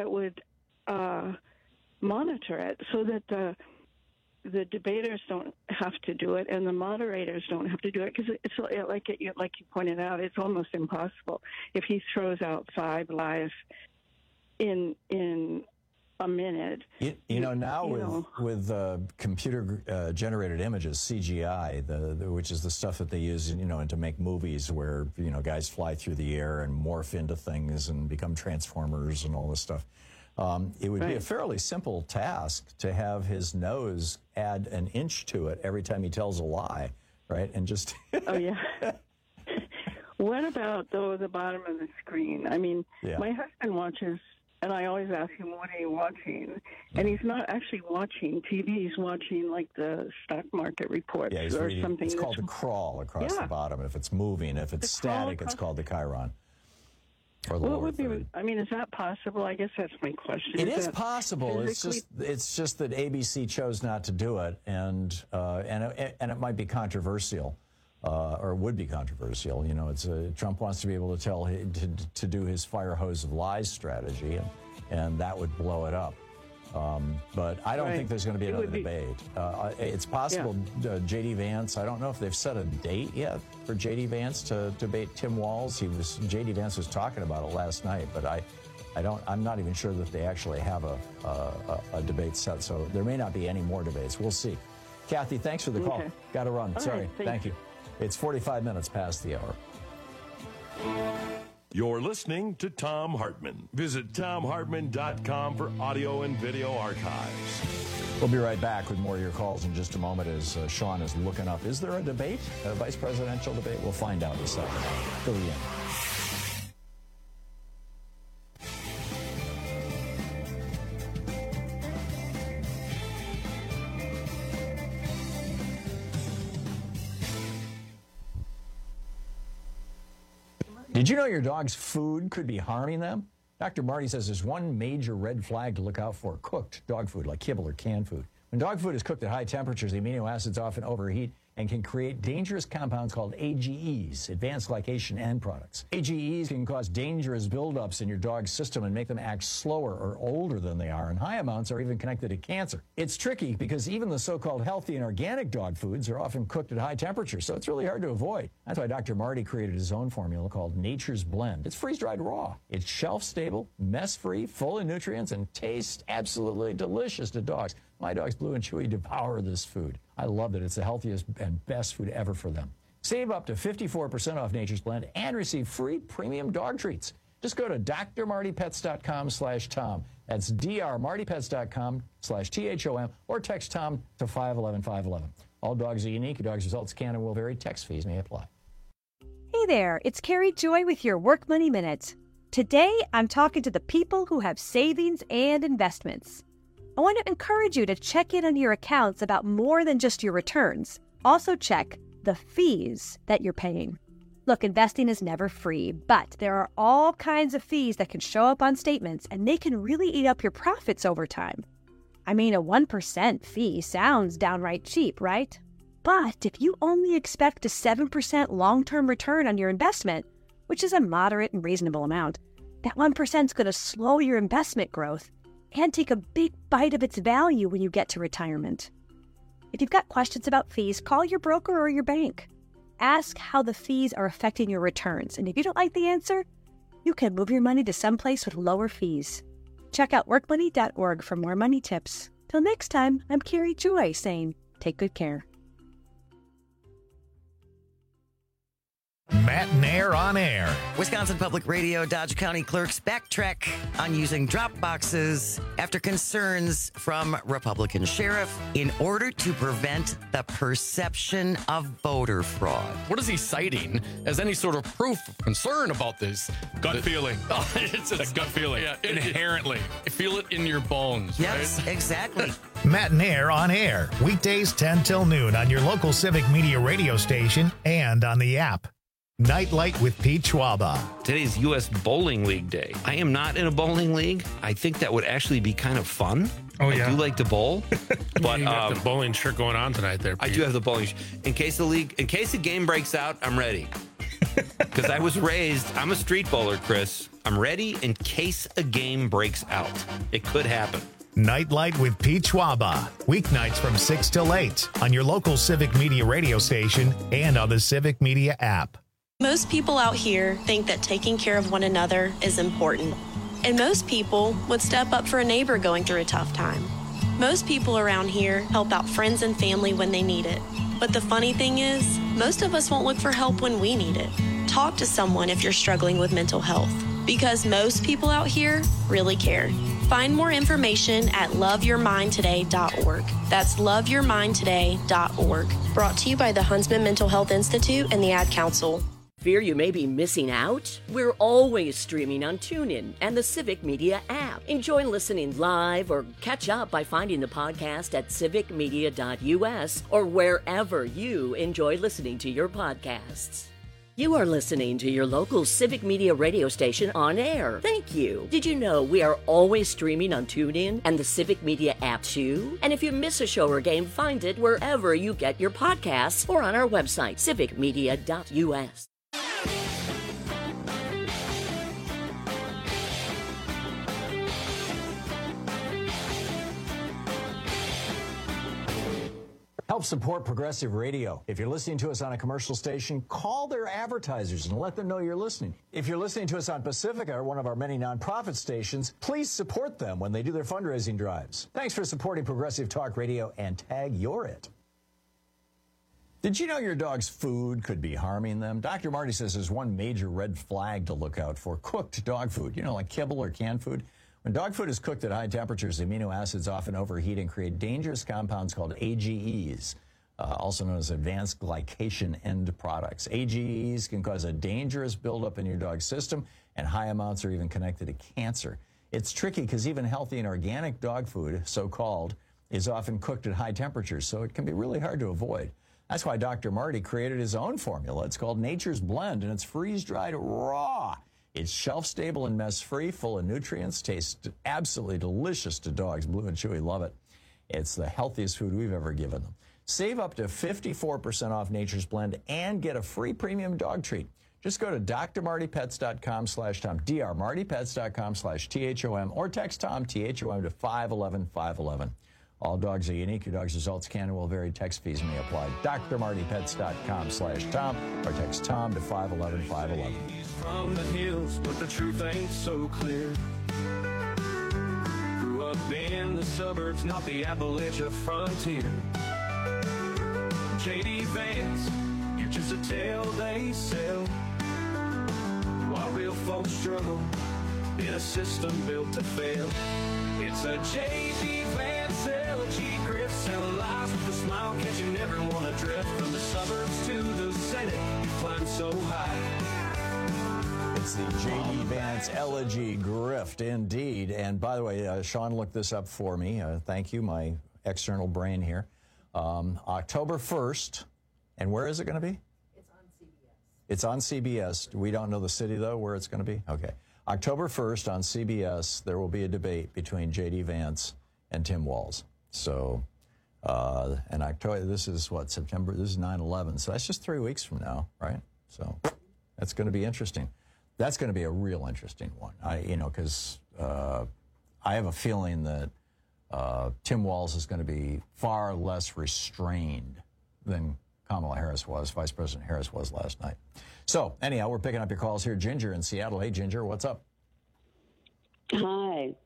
monitor it so that the debaters don't have to do it and the moderators don't have to do it, because it's like you pointed out, it's almost impossible if he throws out 5 live in a minute. With computer generated images, CGI, which is the stuff that they use, to make movies where guys fly through the air and morph into things and become transformers and all this stuff. It would be a fairly simple task to have his nose add an inch to it every time he tells a lie, right? And just oh yeah. What about the bottom of the screen? I mean, my husband watches. And I always ask him, what are you watching? And he's not actually watching TV. He's watching, like, the stock market reports or reading, something. It's called the crawl across the bottom. If it's moving, if it's static, it's called the chyron. Or the is that possible? I guess that's my question. It is possible. It's just that ABC chose not to do it, and it might be controversial. Or would be controversial. Trump wants to be able to do his fire hose of lies strategy, and that would blow it up. But I don't think there's going to be another debate. It's possible. J.D. Vance. I don't know if they've set a date yet for J.D. Vance to debate Tim Walz. J.D. Vance was talking about it last night, but I'm not even sure that they actually have a debate set. So there may not be any more debates. We'll see. Kathy, thanks for the call. Got to run. Sorry. Thank you. It's 45 minutes past the hour. You're listening to Thom Hartmann. Visit ThomHartmann.com for audio and video archives. We'll be right back with more of your calls in just a moment as Sean is looking up. Is there a debate, a vice presidential debate? We'll find out in a second. Till the end. Did you know your dog's food could be harming them? Dr. Marty says there's one major red flag to look out for: cooked dog food, like kibble or canned food. When dog food is cooked at high temperatures, the amino acids often overheat and can create dangerous compounds called AGEs, advanced glycation end products. AGEs can cause dangerous buildups in your dog's system and make them act slower or older than they are, and high amounts are even connected to cancer. It's tricky because even the so-called healthy and organic dog foods are often cooked at high temperatures, so it's really hard to avoid. That's why Dr. Marty created his own formula called Nature's Blend. It's freeze-dried raw. It's shelf-stable, mess-free, full of nutrients, and tastes absolutely delicious to dogs. My dogs, Blue and Chewy, devour this food. I love it. It's the healthiest and best food ever for them. Save up to 54% off Nature's Blend and receive free premium dog treats. Just go to drmartypets.com/Tom. That's drmartypets.com/THOM, or text Tom to 511-511. All dogs are unique. Your dog's results can and will vary. Text fees may apply. Hey there, it's Carrie Joy with your Work Money Minute. Today, I'm talking to the people who have savings and investments. I want to encourage you to check in on your accounts about more than just your returns. Also check the fees that you're paying. Look, investing is never free, but there are all kinds of fees that can show up on statements, and they can really eat up your profits over time. I mean, a 1% fee sounds downright cheap, right? But if you only expect a 7% long-term return on your investment, which is a moderate and reasonable amount, that 1% is going to slow your investment growth and take a big bite of its value when you get to retirement. If you've got questions about fees, call your broker or your bank. Ask how the fees are affecting your returns, and if you don't like the answer, you can move your money to someplace with lower fees. Check out workmoney.org for more money tips. Till next time, I'm Carrie Joy saying, take good care. Matt Nair on air. Wisconsin Public Radio Dodge County clerks backtrack on using drop boxes after concerns from Republican sheriff in order to prevent the perception of voter fraud. What is he citing as any sort of proof of concern about this? Gut feeling. Oh, it's a gut feeling. Yeah, inherently. Feel it in your bones. Yes, right? Exactly. Matt Nair on air. Weekdays 10 till noon on your local Civic Media radio station and on the app. Nightlight with Pete Schwaba. Today's U.S. Bowling League Day. I am not in a bowling league. I think that would actually be kind of fun. Oh, yeah. I do like to bowl. But you got the bowling shirt going on tonight there, Pete. I do have the bowling shirt. In case the game breaks out, I'm ready. Because I'm a street bowler, Chris. I'm ready in case a game breaks out. It could happen. Nightlight with Pete Schwaba. Weeknights from 6 till 8 on your local Civic Media radio station and on the Civic Media app. Most people out here think that taking care of one another is important. And most people would step up for a neighbor going through a tough time. Most people around here help out friends and family when they need it. But the funny thing is, most of us won't look for help when we need it. Talk to someone if you're struggling with mental health, because most people out here really care. Find more information at loveyourmindtoday.org. That's loveyourmindtoday.org. Brought to you by the Huntsman Mental Health Institute and the Ad Council. Fear you may be missing out? We're always streaming on TuneIn and the Civic Media app. Enjoy listening live or catch up by finding the podcast at civicmedia.us or wherever you enjoy listening to your podcasts. You are listening to your local Civic Media radio station on air. Thank you. Did you know we are always streaming on TuneIn and the Civic Media app too? And if you miss a show or game, find it wherever you get your podcasts or on our website, civicmedia.us. Help support Progressive Radio. If you're listening to us on a commercial station, call their advertisers and let them know you're listening. If you're listening to us on Pacifica, or one of our many nonprofit stations, please support them when they do their fundraising drives. Thanks for supporting Progressive Talk Radio and tag you're it. Did you know your dog's food could be harming them? Dr. Marty says there's one major red flag to look out for: cooked dog food. You know, like kibble or canned food. When dog food is cooked at high temperatures, amino acids often overheat and create dangerous compounds called AGEs, also known as advanced glycation end products. AGEs can cause a dangerous buildup in your dog's system, and high amounts are even connected to cancer. It's tricky because even healthy and organic dog food, so-called, is often cooked at high temperatures, so it can be really hard to avoid. That's why Dr. Marty created his own formula. It's called Nature's Blend, and it's freeze-dried raw. It's shelf-stable and mess-free, full of nutrients, tastes absolutely delicious to dogs. Blue and Chewy love it. It's the healthiest food we've ever given them. Save up to 54% off Nature's Blend and get a free premium dog treat. Just go to drmartypets.com/Tom, drmartypets.com/THOM, or text Tom, THOM, to 511-511. All dogs are unique. Your dog's results can and will vary. Text fees may apply. drmartypets.com/Tom, or text Tom to 511-511. From the hills, but the truth ain't so clear. Grew up in the suburbs, not the Appalachia frontier. J.D. Vance, you're just a tale they sell. While real folks struggle in a system built to fail. It's a J.D. Vance LG grip, selling lies with a smile, cause you never want to drift. From the suburbs to the Senate, you climb so high. It's the J.D. Vance Elegy Grift, indeed. And by the way, Sean looked this up for me. Thank you, my external brain here. October 1st. And where is it going to be? It's on CBS. We don't know the city, though, where it's going to be? Okay. October 1st on CBS, there will be a debate between J.D. Vance and Tim Walz. So, and October, this is what, September? This is 9/11. So that's just 3 weeks from now, right? So that's going to be interesting. That's going to be a real interesting one. Because I have a feeling that Tim Walz is going to be far less restrained than Kamala Harris was, Vice President Harris was last night. So, anyhow, we're picking up your calls here. Ginger in Seattle. Hey, Ginger, what's up? Hi.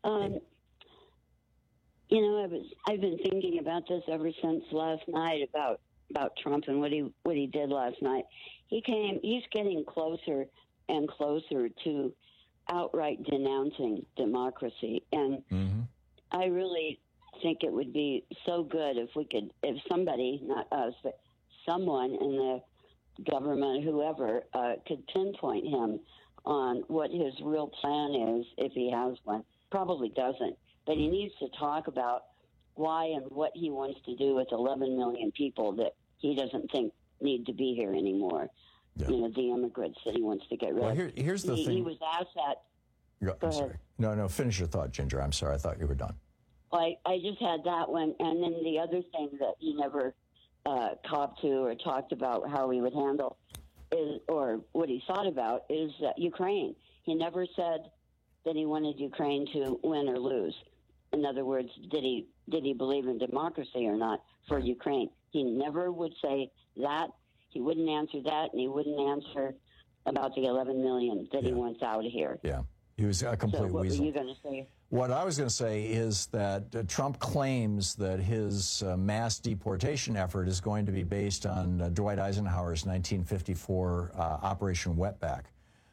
I've been thinking about this ever since last night about Trump and what he did last night. He's getting closer and closer to outright denouncing democracy. And I really think it would be so good if somebody, not us, but someone in the government, whoever, could pinpoint him on what his real plan is, if he has one. Probably doesn't, but he needs to talk about why and what he wants to do with 11 million people that he doesn't think need to be here anymore. Yeah. The immigrants that he wants to get rid of. Well, here's the thing. He was asked that. Go ahead. No, finish your thought, Ginger. I'm sorry. I thought you were done. I just had that one. And then the other thing that he never copped to or talked about how he would handle or what he thought about, is Ukraine. He never said that he wanted Ukraine to win or lose. In other words, did he believe in democracy or not for Ukraine? He never would say that. He wouldn't answer that, and he wouldn't answer about the 11 million that he wants out of here. Yeah, he was a complete what weasel. were you going to say? What I was going to say is that Trump claims that his mass deportation effort is going to be based on Dwight Eisenhower's 1954 Operation Wetback,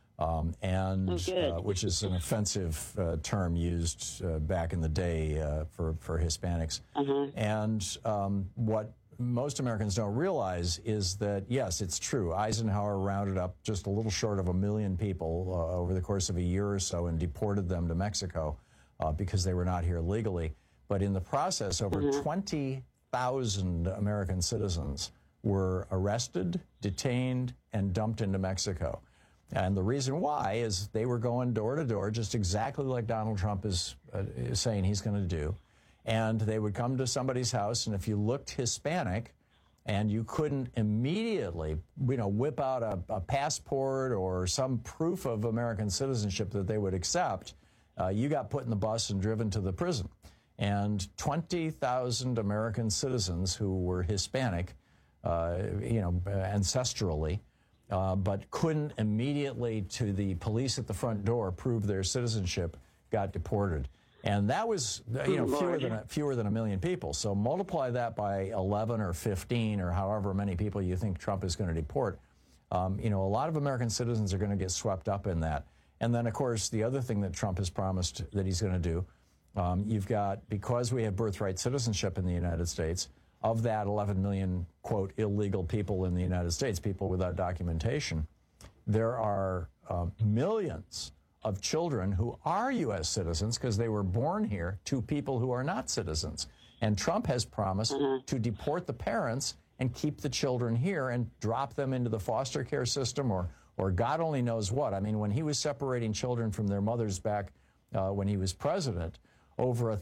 which is an offensive term used back in the day for Hispanics. And what most Americans don't realize is that, yes, it's true. Eisenhower rounded up just a little short of 1 million people over the course of a year or so and deported them to Mexico because they were not here legally. But in the process, over 20,000 American citizens were arrested, detained, and dumped into Mexico. And the reason why is they were going door to door, just exactly like Donald Trump is saying he's going to do. And they would come to somebody's house, and if you looked Hispanic and you couldn't immediately, whip out a passport or some proof of American citizenship that they would accept, you got put in the bus and driven to the prison. And 20,000 American citizens who were Hispanic, ancestrally, but couldn't immediately to the police at the front door prove their citizenship, got deported. And that was, fewer than 1 million people. So multiply that by 11 or 15 or however many people you think Trump is going to deport. A lot of American citizens are going to get swept up in that. And then, of course, the other thing that Trump has promised that he's going to do, you've got, because we have birthright citizenship in the United States, of that 11 million, quote, illegal people in the United States, people without documentation, there are millions of children who are U.S. citizens because they were born here to people who are not citizens. And Trump has promised to deport the parents and keep the children here and drop them into the foster care system or God only knows what. I mean, when he was separating children from their mothers back when he was president, over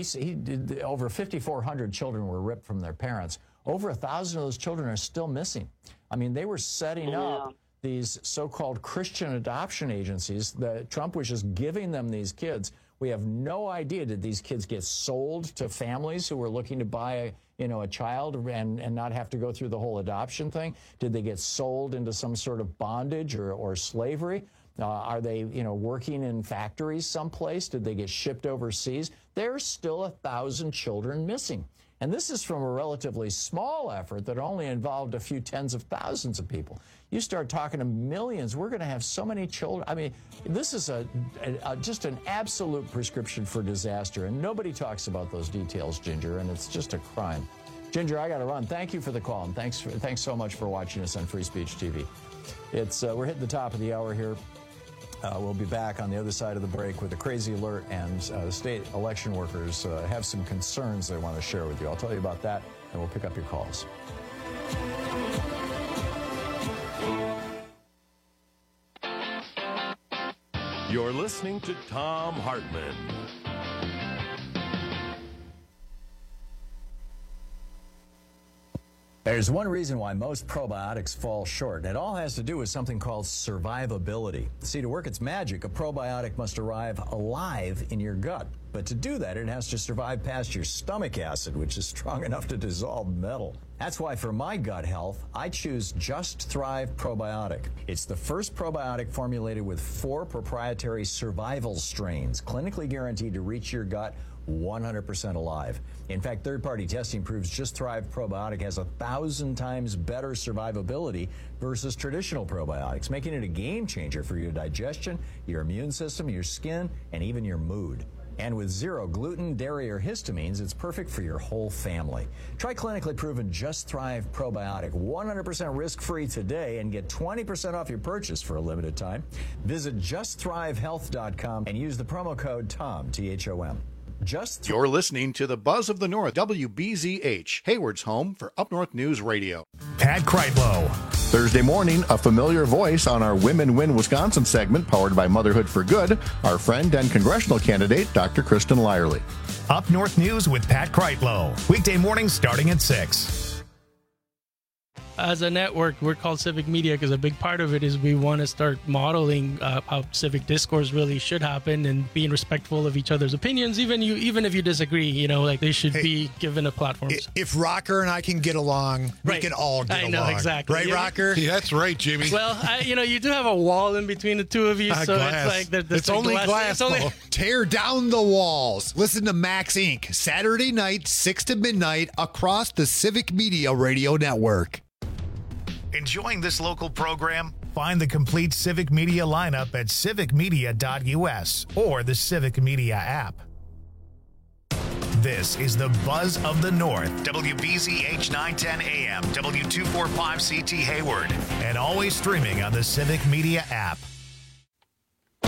5,400 children were ripped from their parents. Over 1,000 of those children are still missing. I mean, they were setting up these so-called Christian adoption agencies. Trump was just giving them these kids. We have no idea, did these kids get sold to families who were looking to buy a child and not have to go through the whole adoption thing? Did they get sold into some sort of bondage or slavery? Are they, working in factories someplace? Did they get shipped overseas? There's still 1,000 children missing. And this is from a relatively small effort that only involved a few tens of thousands of people. You start talking to millions, we're going to have so many children. I mean, this is just an absolute prescription for disaster, and nobody talks about those details, Ginger, and it's just a crime. Ginger, I got to run. Thank you for the call, and thanks so much for watching us on Free Speech TV. We're hitting the top of the hour here. We'll be back on the other side of the break with a crazy alert, and state election workers have some concerns they want to share with you. I'll tell you about that, and we'll pick up your calls. You're listening to Thom Hartmann. There's one reason why most probiotics fall short, and it all has to do with something called survivability. See, to work its magic, a probiotic must arrive alive in your gut. But to do that, it has to survive past your stomach acid, which is strong enough to dissolve metal. That's why for my gut health, I choose Just Thrive Probiotic. It's the first probiotic formulated with 4 proprietary survival strains, clinically guaranteed to reach your gut 100% alive. In fact, third-party testing proves Just Thrive Probiotic has 1,000 times better survivability versus traditional probiotics, making it a game changer for your digestion, your immune system, your skin, and even your mood. And with 0 gluten, dairy, or histamines, it's perfect for your whole family. Try clinically proven Just Thrive Probiotic 100% risk-free today and get 20% off your purchase for a limited time. Visit JustThriveHealth.com and use the promo code TOM, T-H-O-M. You're listening to the Buzz of the North, WBZH, Hayward's home for Up North News Radio. Pat Kreitlow. Thursday morning, a familiar voice on our Women Win Wisconsin segment powered by Motherhood for Good, our friend and congressional candidate, Dr. Kristen Lyerly. Up North News with Pat Kreitlow. Weekday mornings starting at 6. as a network, we're called Civic Media because a big part of it is we want to start modeling how civic discourse really should happen and being respectful of each other's opinions, even if you disagree. You know, like they should be given a platform. If Rocker and I can get along, we can all get along. I know, exactly. Right, Rocker? Yeah, that's right, Jimmy. Well, you do have a wall in between the two of you, so glass. it's like it's only glass. Tear down the walls. Listen to Max Inc. Saturday night, 6 to midnight, across the Civic Media Radio Network. Enjoying this local program? Find the complete Civic Media lineup at civicmedia.us or the Civic Media app. This is the Buzz of the North, WBZH 910 AM, W245CT Hayward, and always streaming on the Civic Media app.